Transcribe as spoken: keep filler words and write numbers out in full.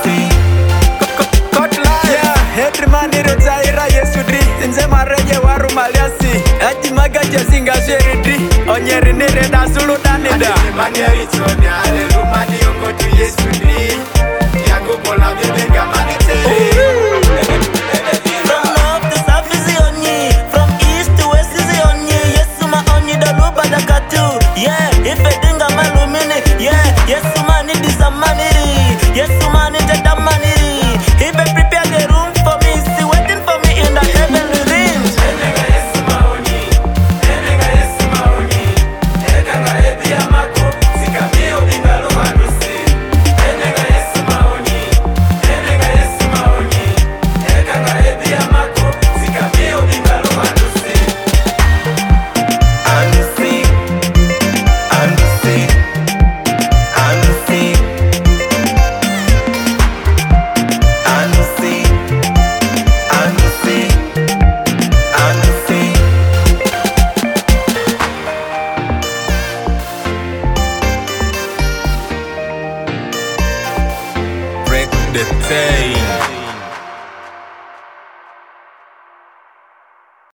see. Yeah, Hedri maniro zaira yesudri Inze mareje waru maliasi Aji magaja singa sheridri Onyeri nire na sulu danida Adini manieri choni alelu mani yongo tu yesudri Yago bola vyebenga maniteri. From north to south is the onye, from east to west is the onye. Yesu ma onye dalu badakatu. Yeah, if it dinga malumini. Yeah, Yesu ma nidi samaniri. Yesu ma nidi tamaniri. He be prepare the room for me, see waiting for me in the heavenly realms. Enega Yesu maoni, enega Yesu maoni, enega ebi amako, sikamio bingalo wanusi. Enega Yesu maoni, enega Yesu maoni, enega ebi amako, sikamio bingalo wanusi. Anusi, anusi, anusi, anusi, anusi, anusi. Break the chain.